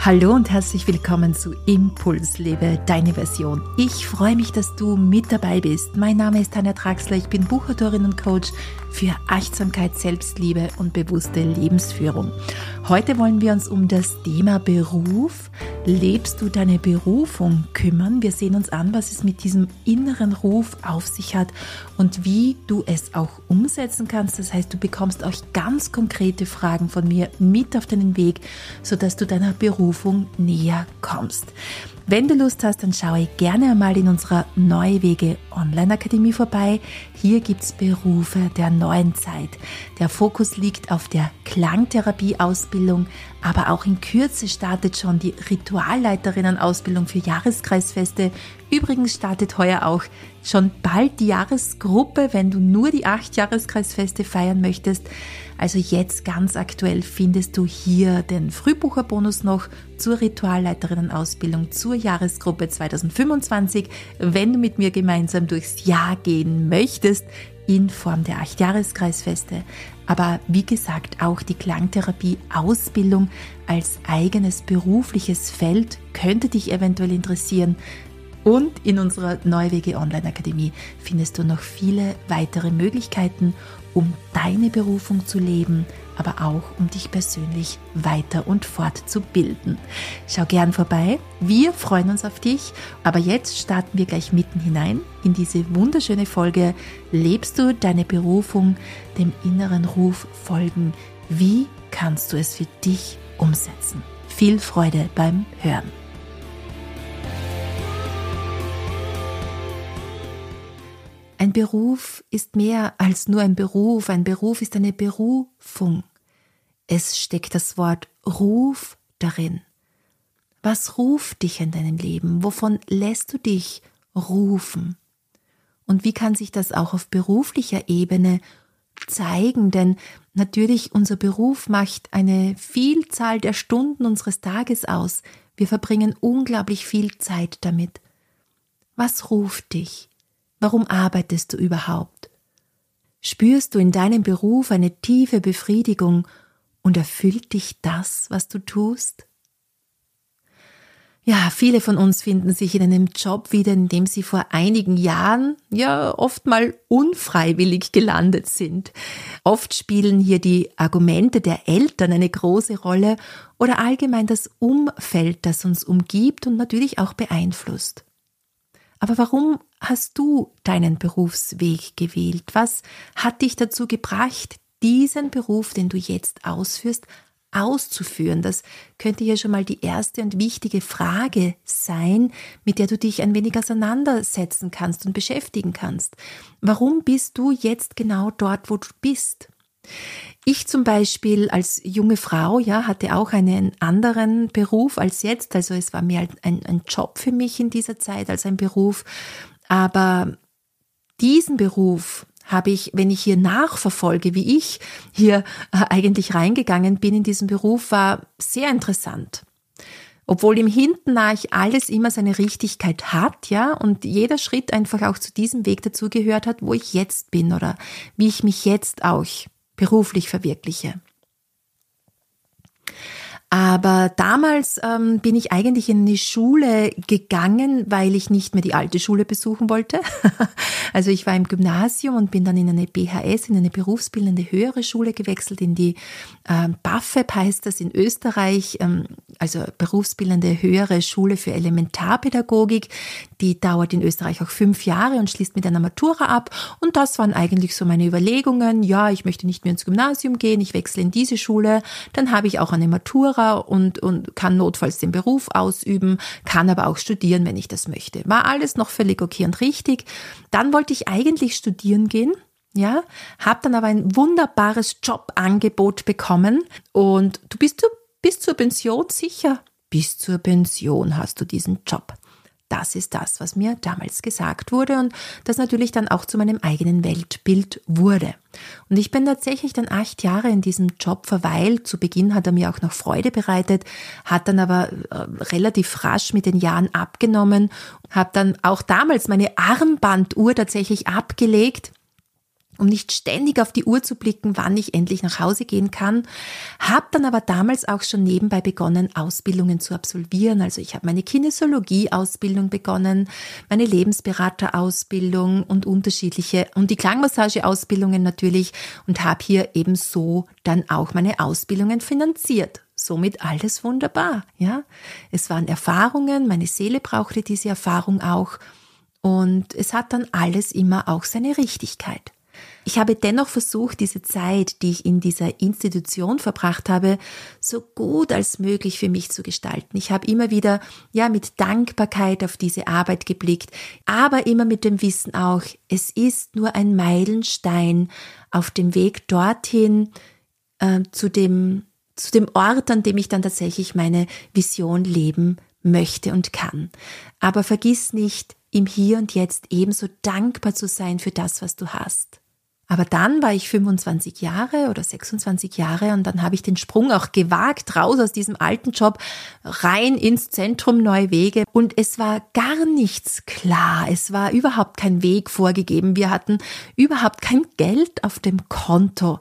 Hallo und herzlich willkommen zu Impuls, lebe deine Version. Ich freue mich, dass du mit dabei bist. Mein Name ist Tanja Traxler, ich bin Buchautorin und Coach für Achtsamkeit, Selbstliebe und bewusste Lebensführung. Heute wollen wir uns um das Thema Beruf, lebst du deine Berufung, kümmern. Wir sehen uns an, was es mit diesem inneren Ruf auf sich hat und wie du es auch umsetzen kannst. Das heißt, du bekommst auch ganz konkrete Fragen von mir mit auf deinen Weg, sodass du deiner Berufung näher kommst. Wenn du Lust hast, dann schaue gerne einmal in unserer Neue Wege Online-Akademie vorbei. Hier gibt's Berufe der neuen Zeit. Der Fokus liegt auf der Klangtherapie-Ausbildung, aber auch in Kürze startet schon die Ritualleiterinnen-Ausbildung für Jahreskreisfeste. Übrigens startet heuer auch schon bald die Jahresgruppe, wenn du nur die 8 Jahreskreisfeste feiern möchtest. Also jetzt ganz aktuell findest du hier den Frühbucherbonus noch zur Ritualleiterinnen-Ausbildung zur Jahresgruppe 2025, wenn du mit mir gemeinsam durchs Jahr gehen möchtest, in Form der 8 Jahreskreisfeste. Aber wie gesagt, auch die Klangtherapie-Ausbildung als eigenes berufliches Feld könnte dich eventuell interessieren. Und in unserer Neue Wege Online-Akademie findest du noch viele weitere Möglichkeiten, um deine Berufung zu leben, aber auch um dich persönlich weiter und fortzubilden. Schau gern vorbei, wir freuen uns auf dich, aber jetzt starten wir gleich mitten hinein in diese wunderschöne Folge Lebst du deine Berufung, dem inneren Ruf folgen? Wie kannst du es für dich umsetzen? Viel Freude beim Hören. Ein Beruf ist mehr als nur ein Beruf ist eine Berufung. Es steckt das Wort Ruf darin. Was ruft dich in deinem Leben? Wovon lässt du dich rufen? Und wie kann sich das auch auf beruflicher Ebene zeigen? Denn natürlich, unser Beruf macht eine Vielzahl der Stunden unseres Tages aus. Wir verbringen unglaublich viel Zeit damit. Was ruft dich? Warum arbeitest du überhaupt? Spürst du in deinem Beruf eine tiefe Befriedigung und erfüllt dich das, was du tust? Ja, viele von uns finden sich in einem Job wieder, in dem sie vor einigen Jahren oft mal unfreiwillig gelandet sind. Oft spielen hier die Argumente der Eltern eine große Rolle oder allgemein das Umfeld, das uns umgibt und natürlich auch beeinflusst. Aber warum hast du deinen Berufsweg gewählt? Was hat dich dazu gebracht, diesen Beruf, den du jetzt ausführst, auszuführen? Das könnte ja schon mal die erste und wichtige Frage sein, mit der du dich ein wenig auseinandersetzen kannst und beschäftigen kannst. Warum bist du jetzt genau dort, wo du bist? Ich zum Beispiel als junge Frau, hatte auch einen anderen Beruf als jetzt. Also es war mehr ein Job für mich in dieser Zeit als ein Beruf. Aber diesen Beruf habe ich, wenn ich hier nachverfolge, wie ich hier eigentlich reingegangen bin in diesen Beruf, war sehr interessant. Obwohl im Hintennach alles immer seine Richtigkeit hat, und jeder Schritt einfach auch zu diesem Weg dazugehört hat, wo ich jetzt bin oder wie ich mich jetzt auch beruflich verwirkliche. Aber damals bin ich eigentlich in eine Schule gegangen, weil ich nicht mehr die alte Schule besuchen wollte. Also ich war im Gymnasium und bin dann in eine BHS, in eine berufsbildende höhere Schule gewechselt, in die BAföG heißt das in Österreich, also berufsbildende höhere Schule für Elementarpädagogik. Die dauert in Österreich auch 5 Jahre und schließt mit einer Matura ab. Und das waren eigentlich so meine Überlegungen. Ja, ich möchte nicht mehr ins Gymnasium gehen, ich wechsle in diese Schule. Dann habe ich auch eine Matura und kann notfalls den Beruf ausüben, kann aber auch studieren, wenn ich das möchte. War alles noch völlig okay und richtig. Dann wollte ich eigentlich studieren gehen. Habe dann aber ein wunderbares Jobangebot bekommen und du bist bis zur Pension sicher? Bis zur Pension hast du diesen Job. Das ist das, was mir damals gesagt wurde und das natürlich dann auch zu meinem eigenen Weltbild wurde. Und ich bin tatsächlich dann 8 Jahre in diesem Job verweilt. Zu Beginn hat er mir auch noch Freude bereitet, hat dann aber relativ rasch mit den Jahren abgenommen, habe dann auch damals meine Armbanduhr tatsächlich abgelegt um nicht ständig auf die Uhr zu blicken, wann ich endlich nach Hause gehen kann. Habe dann aber damals auch schon nebenbei begonnen, Ausbildungen zu absolvieren. Also ich habe meine Kinesiologie-Ausbildung begonnen, meine Lebensberaterausbildung und die Klangmassage-Ausbildungen natürlich und habe hier ebenso dann auch meine Ausbildungen finanziert. Somit alles wunderbar, ja. Es waren Erfahrungen, meine Seele brauchte diese Erfahrung auch und es hat dann alles immer auch seine Richtigkeit. Ich habe dennoch versucht, diese Zeit, die ich in dieser Institution verbracht habe, so gut als möglich für mich zu gestalten. Ich habe immer wieder mit Dankbarkeit auf diese Arbeit geblickt, aber immer mit dem Wissen auch, es ist nur ein Meilenstein auf dem Weg dorthin, zu dem Ort, an dem ich dann tatsächlich meine Vision leben möchte und kann. Aber vergiss nicht, im Hier und Jetzt ebenso dankbar zu sein für das, was du hast. Aber dann war ich 25 Jahre oder 26 Jahre und dann habe ich den Sprung auch gewagt, raus aus diesem alten Job, rein ins Zentrum Neue Wege. Und es war gar nichts klar, es war überhaupt kein Weg vorgegeben, wir hatten überhaupt kein Geld auf dem Konto.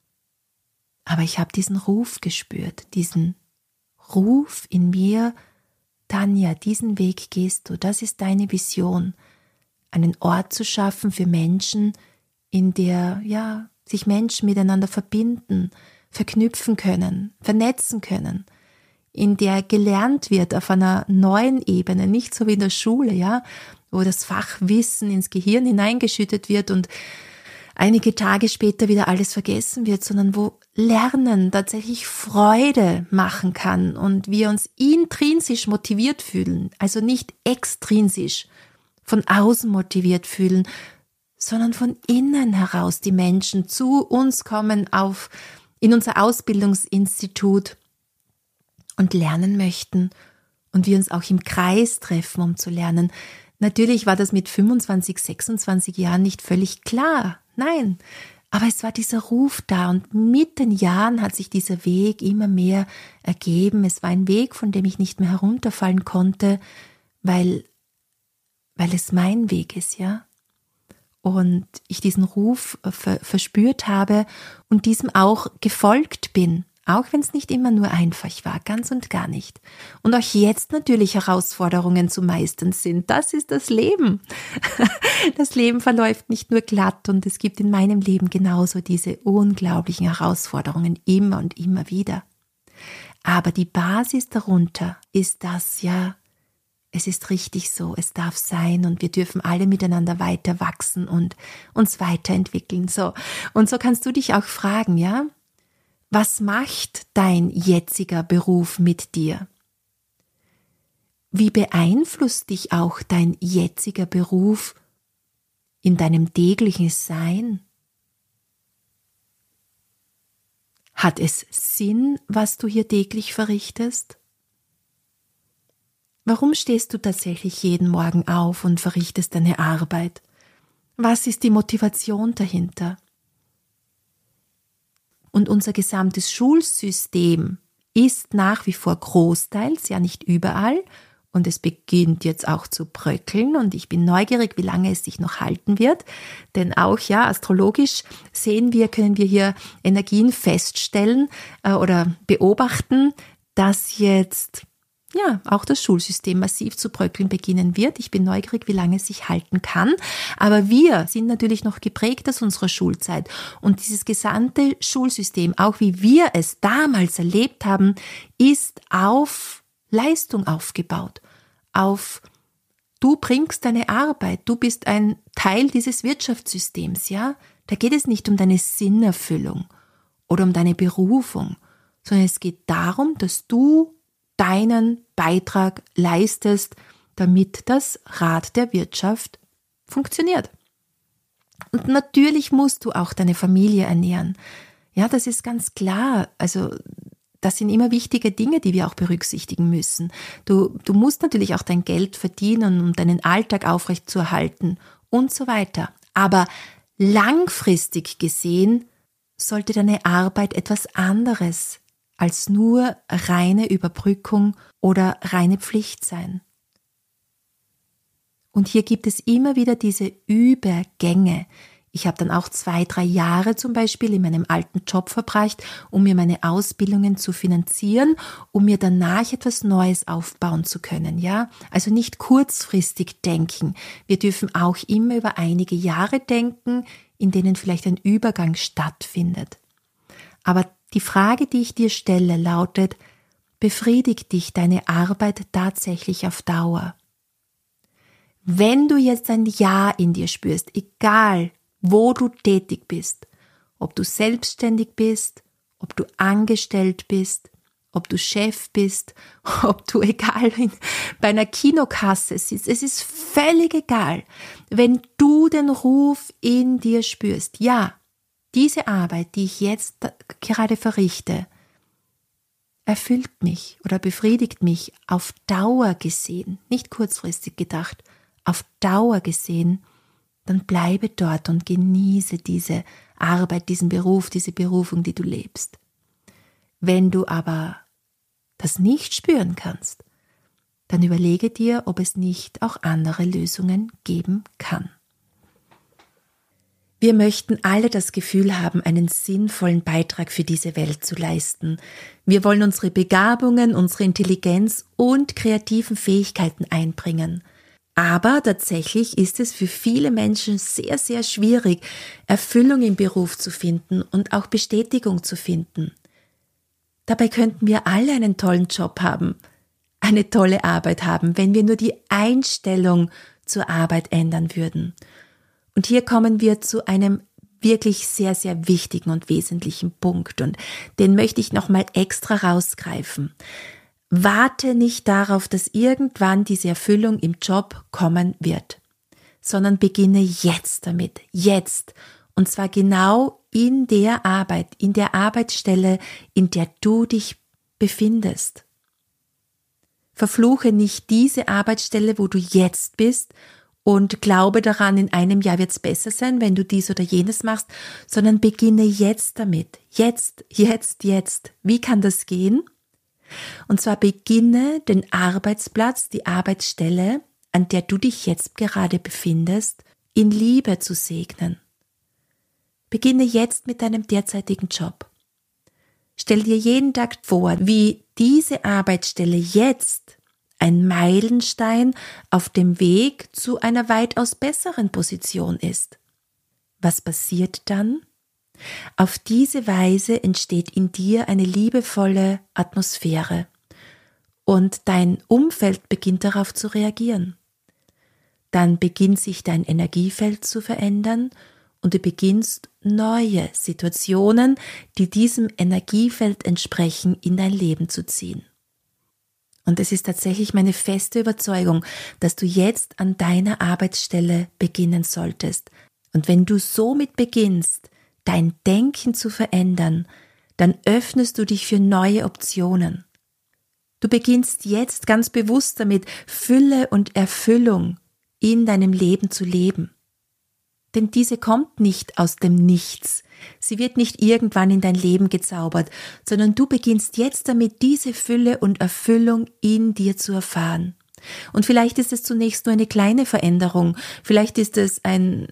Aber ich habe diesen Ruf gespürt, diesen Ruf in mir, Tanja, diesen Weg gehst du, das ist deine Vision, einen Ort zu schaffen für Menschen, in der sich Menschen miteinander verbinden, verknüpfen können, vernetzen können, in der gelernt wird auf einer neuen Ebene, nicht so wie in der Schule, wo das Fachwissen ins Gehirn hineingeschüttet wird und einige Tage später wieder alles vergessen wird, sondern wo Lernen tatsächlich Freude machen kann und wir uns intrinsisch motiviert fühlen, also nicht extrinsisch von außen motiviert fühlen, sondern von innen heraus die Menschen zu uns kommen in unser Ausbildungsinstitut und lernen möchten und wir uns auch im Kreis treffen, um zu lernen. Natürlich war das mit 25, 26 Jahren nicht völlig klar, nein, aber es war dieser Ruf da und mit den Jahren hat sich dieser Weg immer mehr ergeben. Es war ein Weg, von dem ich nicht mehr herunterfallen konnte, weil es mein Weg ist, und ich diesen Ruf verspürt habe und diesem auch gefolgt bin, auch wenn es nicht immer nur einfach war, ganz und gar nicht. Und auch jetzt natürlich Herausforderungen zu meistern sind, das ist das Leben. Das Leben verläuft nicht nur glatt und es gibt in meinem Leben genauso diese unglaublichen Herausforderungen immer und immer wieder. Aber die Basis darunter ist das, es ist richtig so, es darf sein und wir dürfen alle miteinander weiter wachsen und uns weiterentwickeln. So. Und so kannst du dich auch fragen, was macht dein jetziger Beruf mit dir? Wie beeinflusst dich auch dein jetziger Beruf in deinem täglichen Sein? Hat es Sinn, was du hier täglich verrichtest? Warum stehst du tatsächlich jeden Morgen auf und verrichtest deine Arbeit? Was ist die Motivation dahinter? Und unser gesamtes Schulsystem ist nach wie vor großteils, nicht überall, und es beginnt jetzt auch zu bröckeln und ich bin neugierig, wie lange es sich noch halten wird, denn auch astrologisch können wir hier Energien feststellen oder beobachten, dass jetzt auch das Schulsystem massiv zu bröckeln beginnen wird. Ich bin neugierig, wie lange es sich halten kann. Aber wir sind natürlich noch geprägt aus unserer Schulzeit. Und dieses gesamte Schulsystem, auch wie wir es damals erlebt haben, ist auf Leistung aufgebaut. Du bringst deine Arbeit, du bist ein Teil dieses Wirtschaftssystems, Da geht es nicht um deine Sinnerfüllung oder um deine Berufung, sondern es geht darum, dass du deinen Beitrag leistest, damit das Rad der Wirtschaft funktioniert. Und natürlich musst du auch deine Familie ernähren. Das ist ganz klar. Also das sind immer wichtige Dinge, die wir auch berücksichtigen müssen. Du musst natürlich auch dein Geld verdienen, um deinen Alltag aufrechtzuerhalten und so weiter. Aber langfristig gesehen sollte deine Arbeit etwas anderes als nur reine Überbrückung oder reine Pflicht sein. Und hier gibt es immer wieder diese Übergänge Ich habe dann auch 2-3 Jahre zum Beispiel in meinem alten Job verbracht, um mir meine Ausbildungen zu finanzieren, um mir danach etwas Neues aufbauen zu können, ja? Also nicht kurzfristig denken. Wir dürfen auch immer über einige Jahre denken, in denen vielleicht ein Übergang stattfindet. Aber die Frage, die ich dir stelle, lautet: Befriedigt dich deine Arbeit tatsächlich auf Dauer? Wenn du jetzt ein Ja in dir spürst, egal wo du tätig bist, ob du selbstständig bist, ob du angestellt bist, ob du Chef bist, ob du bei einer Kinokasse sitzt, es ist völlig egal. Wenn du den Ruf in dir spürst, ja, diese Arbeit, die ich jetzt gerade verrichte, erfüllt mich oder befriedigt mich auf Dauer gesehen, nicht kurzfristig gedacht, auf Dauer gesehen, dann bleibe dort und genieße diese Arbeit, diesen Beruf, diese Berufung, die du lebst. Wenn du aber das nicht spüren kannst, dann überlege dir, ob es nicht auch andere Lösungen geben kann. Wir möchten alle das Gefühl haben, einen sinnvollen Beitrag für diese Welt zu leisten. Wir wollen unsere Begabungen, unsere Intelligenz und kreativen Fähigkeiten einbringen. Aber tatsächlich ist es für viele Menschen sehr, sehr schwierig, Erfüllung im Beruf zu finden und auch Bestätigung zu finden. Dabei könnten wir alle einen tollen Job haben, eine tolle Arbeit haben, wenn wir nur die Einstellung zur Arbeit ändern würden. Und hier kommen wir zu einem wirklich sehr, sehr wichtigen und wesentlichen Punkt, und den möchte ich nochmal extra rausgreifen. Warte nicht darauf, dass irgendwann diese Erfüllung im Job kommen wird, sondern beginne jetzt damit, jetzt. Und zwar genau in der Arbeit, in der Arbeitsstelle, in der du dich befindest. Verfluche nicht diese Arbeitsstelle, wo du jetzt bist, und glaube daran, in einem Jahr wird es besser sein, wenn du dies oder jenes machst, sondern beginne jetzt damit. Jetzt. Wie kann das gehen? Und zwar beginne den Arbeitsplatz, die Arbeitsstelle, an der du dich jetzt gerade befindest, in Liebe zu segnen. Beginne jetzt mit deinem derzeitigen Job. Stell dir jeden Tag vor, wie diese Arbeitsstelle jetzt ein Meilenstein auf dem Weg zu einer weitaus besseren Position ist. Was passiert dann? Auf diese Weise entsteht in dir eine liebevolle Atmosphäre und dein Umfeld beginnt darauf zu reagieren. Dann beginnt sich dein Energiefeld zu verändern und du beginnst neue Situationen, die diesem Energiefeld entsprechen, in dein Leben zu ziehen. Und es ist tatsächlich meine feste Überzeugung, dass du jetzt an deiner Arbeitsstelle beginnen solltest. Und wenn du somit beginnst, dein Denken zu verändern, dann öffnest du dich für neue Optionen. Du beginnst jetzt ganz bewusst damit, Fülle und Erfüllung in deinem Leben zu leben. Denn diese kommt nicht aus dem Nichts. Sie wird nicht irgendwann in dein Leben gezaubert, sondern du beginnst jetzt damit, diese Fülle und Erfüllung in dir zu erfahren. Und vielleicht ist es zunächst nur eine kleine Veränderung, vielleicht ist es ein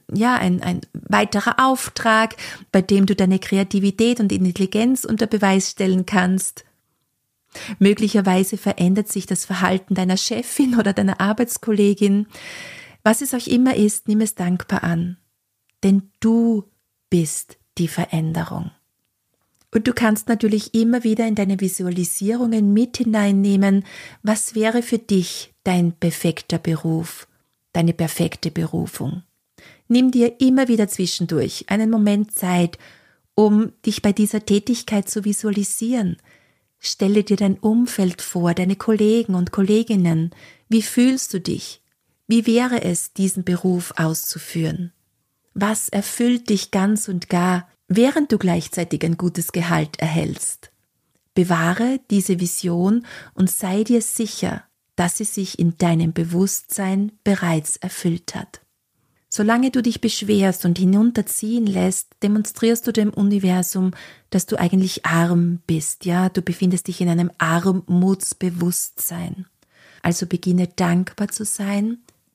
weiterer Auftrag, bei dem du deine Kreativität und Intelligenz unter Beweis stellen kannst. Möglicherweise verändert sich das Verhalten deiner Chefin oder deiner Arbeitskollegin. Was es auch immer ist, nimm es dankbar an, denn du bist die Veränderung. Und du kannst natürlich immer wieder in deine Visualisierungen mit hineinnehmen, was wäre für dich dein perfekter Beruf, deine perfekte Berufung. Nimm dir immer wieder zwischendurch einen Moment Zeit, um dich bei dieser Tätigkeit zu visualisieren. Stelle dir dein Umfeld vor, deine Kollegen und Kolleginnen. Wie fühlst du dich? Wie wäre es, diesen Beruf auszuführen? Was erfüllt dich ganz und gar, während du gleichzeitig ein gutes Gehalt erhältst? Bewahre diese Vision und sei dir sicher, dass sie sich in deinem Bewusstsein bereits erfüllt hat. Solange du dich beschwerst und hinunterziehen lässt, demonstrierst du dem Universum, dass du eigentlich arm bist, ja, du befindest dich in einem Armutsbewusstsein. Also beginne dankbar zu sein,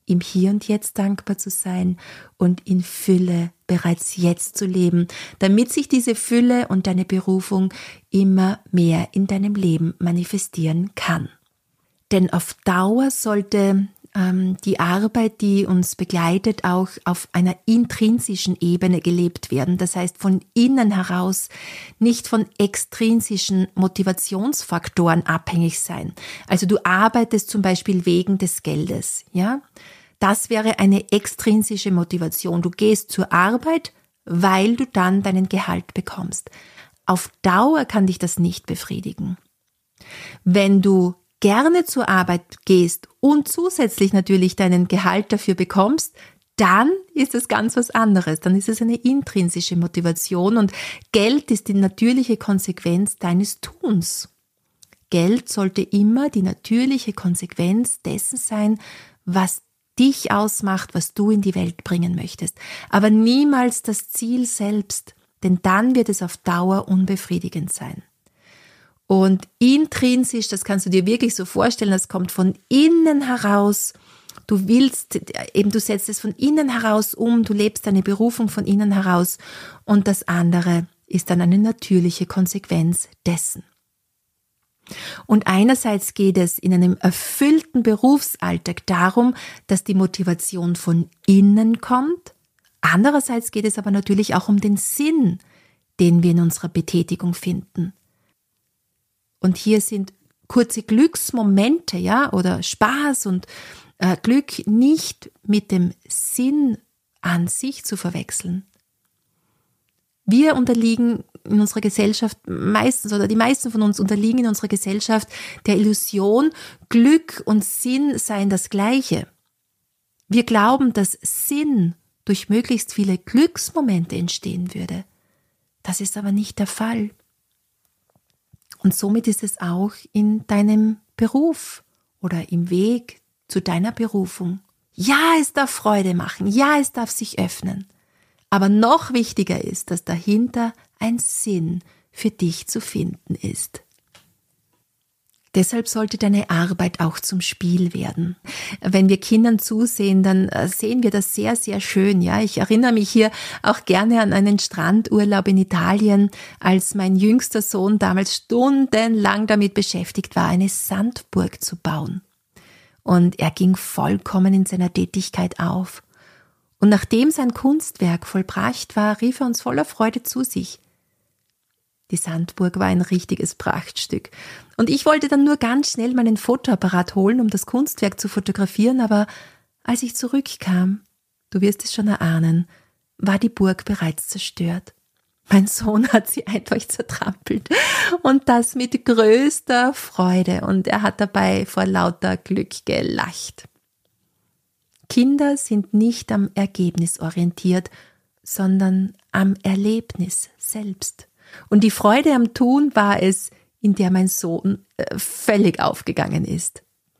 im Hier und Jetzt dankbar zu sein und in Fülle bereits jetzt zu leben, damit sich diese Fülle und deine Berufung immer mehr in deinem Leben manifestieren kann. Denn auf Dauer sollte die Arbeit, die uns begleitet, auch auf einer intrinsischen Ebene gelebt werden. Das heißt, von innen heraus, nicht von extrinsischen Motivationsfaktoren abhängig sein. Also du arbeitest zum Beispiel wegen des Geldes, ja? Das wäre eine extrinsische Motivation. Du gehst zur Arbeit, weil du dann deinen Gehalt bekommst. Auf Dauer kann dich das nicht befriedigen. Wenn du gerne zur Arbeit gehst und zusätzlich natürlich deinen Gehalt dafür bekommst, dann ist es ganz was anderes. Dann ist es eine intrinsische Motivation und Geld ist die natürliche Konsequenz deines Tuns. Geld sollte immer die natürliche Konsequenz dessen sein, was dich ausmacht, was du in die Welt bringen möchtest. Aber niemals das Ziel selbst, denn dann wird es auf Dauer unbefriedigend sein. Und intrinsisch, das kannst du dir wirklich so vorstellen, das kommt von innen heraus. Du setzt es von innen heraus um, du lebst deine Berufung von innen heraus und das andere ist dann eine natürliche Konsequenz dessen. Und einerseits geht es in einem erfüllten Berufsalltag darum, dass die Motivation von innen kommt. Andererseits geht es aber natürlich auch um den Sinn, den wir in unserer Betätigung finden. Und hier sind kurze Glücksmomente, ja, oder Spaß und Glück nicht mit dem Sinn an sich zu verwechseln. Wir unterliegen in unserer Gesellschaft meistens, oder die meisten von uns unterliegen in unserer Gesellschaft der Illusion, Glück und Sinn seien das Gleiche. Wir glauben, dass Sinn durch möglichst viele Glücksmomente entstehen würde. Das ist aber nicht der Fall. Und somit ist es auch in deinem Beruf oder im Weg zu deiner Berufung. Ja, es darf Freude machen, ja, es darf sich öffnen. Aber noch wichtiger ist, dass dahinter ein Sinn für dich zu finden ist. Deshalb sollte deine Arbeit auch zum Spiel werden. Wenn wir Kindern zusehen, dann sehen wir das sehr, sehr schön. Ja, ich erinnere mich hier auch gerne an einen Strandurlaub in Italien, als mein jüngster Sohn damals stundenlang damit beschäftigt war, eine Sandburg zu bauen. Und er ging vollkommen in seiner Tätigkeit auf. Und nachdem sein Kunstwerk vollbracht war, rief er uns voller Freude zu sich. Die Sandburg war ein richtiges Prachtstück. Und ich wollte dann nur ganz schnell meinen Fotoapparat holen, um das Kunstwerk zu fotografieren, aber als ich zurückkam, du wirst es schon erahnen, war die Burg bereits zerstört. Mein Sohn hat sie einfach zertrampelt und das mit größter Freude und er hat dabei vor lauter Glück gelacht. Kinder sind nicht am Ergebnis orientiert, sondern am Erlebnis selbst. Und die Freude am Tun war es, in der mein Sohn völlig aufgegangen ist.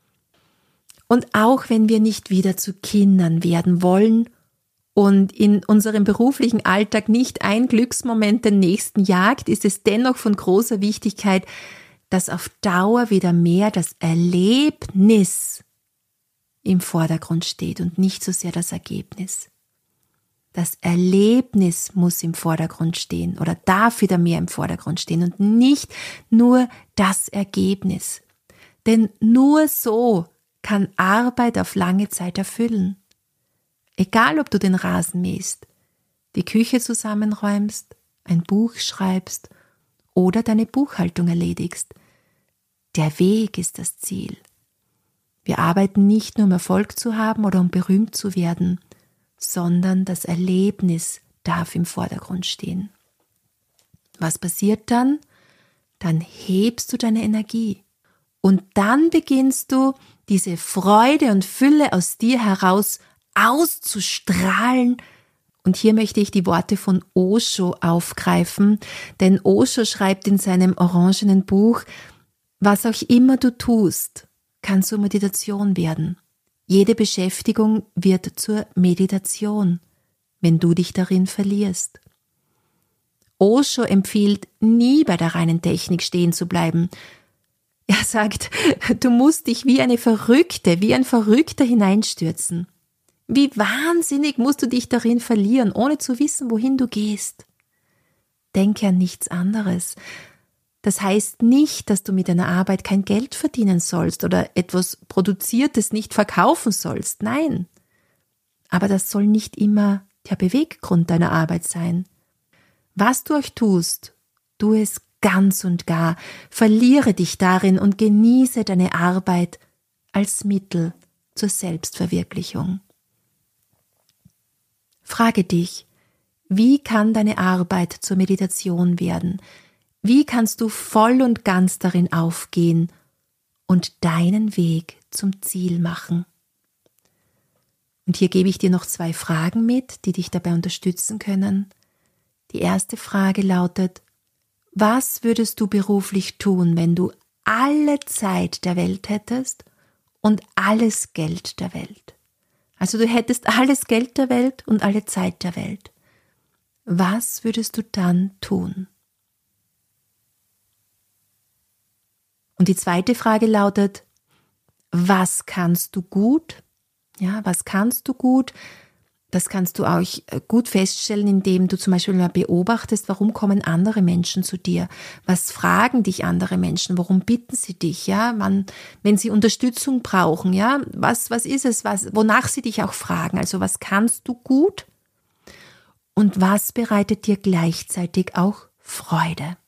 Und auch wenn wir nicht wieder zu Kindern werden wollen und in unserem beruflichen Alltag nicht ein Glücksmoment den nächsten jagt, ist es dennoch von großer Wichtigkeit, dass auf Dauer wieder mehr das Erlebnis im Vordergrund steht und nicht so sehr das Ergebnis. Das Erlebnis muss im Vordergrund stehen oder darf wieder mehr im Vordergrund stehen und nicht nur das Ergebnis. Denn nur so kann Arbeit auf lange Zeit erfüllen. Egal, ob du den Rasen mähst, die Küche zusammenräumst, ein Buch schreibst oder deine Buchhaltung erledigst. Der Weg ist das Ziel. Wir arbeiten nicht nur, um Erfolg zu haben oder um berühmt zu werden, sondern das Erlebnis darf im Vordergrund stehen. Was passiert dann? Dann hebst du deine Energie und dann beginnst du, diese Freude und Fülle aus dir heraus auszustrahlen. Und hier möchte ich die Worte von Osho aufgreifen, denn Osho schreibt in seinem orangenen Buch, was auch immer du tust, kann zur Meditation werden. Jede Beschäftigung wird zur Meditation, wenn du dich darin verlierst. Osho empfiehlt, nie bei der reinen Technik stehen zu bleiben. Er sagt, du musst dich wie ein Verrückter hineinstürzen. Wie wahnsinnig musst du dich darin verlieren, ohne zu wissen, wohin du gehst. Denke an nichts anderes. Das heißt nicht, dass du mit deiner Arbeit kein Geld verdienen sollst oder etwas Produziertes nicht verkaufen sollst. Nein. Aber das soll nicht immer der Beweggrund deiner Arbeit sein. Was du euch tust, tu es ganz und gar. Verliere dich darin und genieße deine Arbeit als Mittel zur Selbstverwirklichung. Frage dich, wie kann deine Arbeit zur Meditation werden? Wie kannst du voll und ganz darin aufgehen und deinen Weg zum Ziel machen? Und hier gebe ich dir noch 2 Fragen mit, die dich dabei unterstützen können. Die erste Frage lautet: Was würdest du beruflich tun, wenn du alle Zeit der Welt hättest und alles Geld der Welt? Also du hättest alles Geld der Welt und alle Zeit der Welt. Was würdest du dann tun? Und die zweite Frage lautet: Was kannst du gut? Ja, was kannst du gut? Das kannst du auch gut feststellen, indem du zum Beispiel mal beobachtest, warum kommen andere Menschen zu dir? Was fragen dich andere Menschen? Warum bitten sie dich? Ja, wenn sie Unterstützung brauchen, ja, was ist es, wonach sie dich auch fragen? Also was kannst du gut? Und was bereitet dir gleichzeitig auch Freude?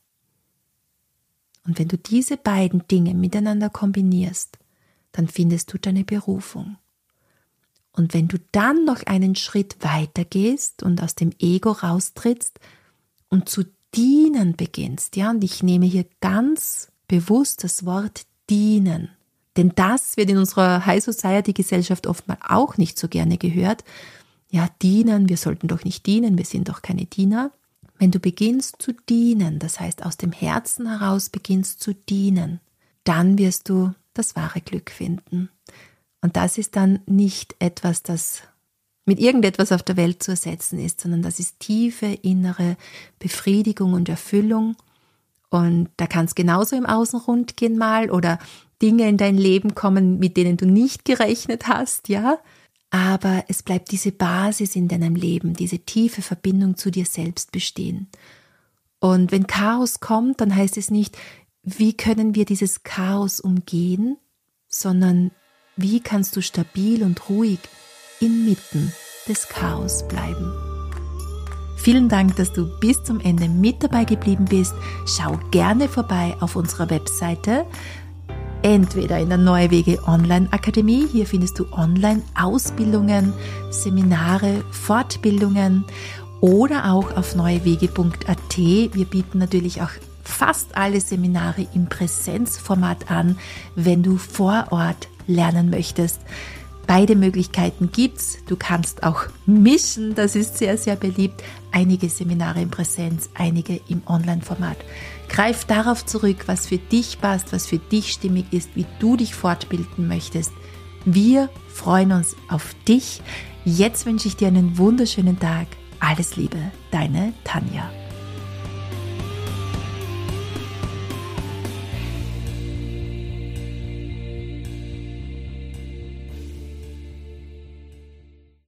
Und wenn du diese beiden Dinge miteinander kombinierst, dann findest du deine Berufung. Und wenn du dann noch einen Schritt weiter gehst und aus dem Ego raustrittst und zu dienen beginnst, ja, und ich nehme hier ganz bewusst das Wort dienen, denn das wird in unserer High Society Gesellschaft oftmals auch nicht so gerne gehört. Ja, dienen, wir sollten doch nicht dienen, wir sind doch keine Diener. Wenn du beginnst zu dienen, das heißt aus dem Herzen heraus beginnst zu dienen, dann wirst du das wahre Glück finden. Und das ist dann nicht etwas, das mit irgendetwas auf der Welt zu ersetzen ist, sondern das ist tiefe innere Befriedigung und Erfüllung. Und da kann es genauso im Außen rund gehen mal oder Dinge in dein Leben kommen, mit denen du nicht gerechnet hast, ja. Aber es bleibt diese Basis in deinem Leben, diese tiefe Verbindung zu dir selbst bestehen. Und wenn Chaos kommt, dann heißt es nicht, wie können wir dieses Chaos umgehen, sondern wie kannst du stabil und ruhig inmitten des Chaos bleiben? Vielen Dank, dass du bis zum Ende mit dabei geblieben bist. Schau gerne vorbei auf unserer Webseite, entweder in der Neue Wege Online Akademie. Hier findest du Online-Ausbildungen, Seminare, Fortbildungen oder auch auf neuewege.at. Wir bieten natürlich auch fast alle Seminare im Präsenzformat an, wenn du vor Ort lernen möchtest. Beide Möglichkeiten gibt's. Du kannst auch mischen, das ist sehr, sehr beliebt. Einige Seminare in Präsenz, einige im Online-Format. Greif darauf zurück, was für dich passt, was für dich stimmig ist, wie du dich fortbilden möchtest. Wir freuen uns auf dich. Jetzt wünsche ich dir einen wunderschönen Tag. Alles Liebe, deine Tanja.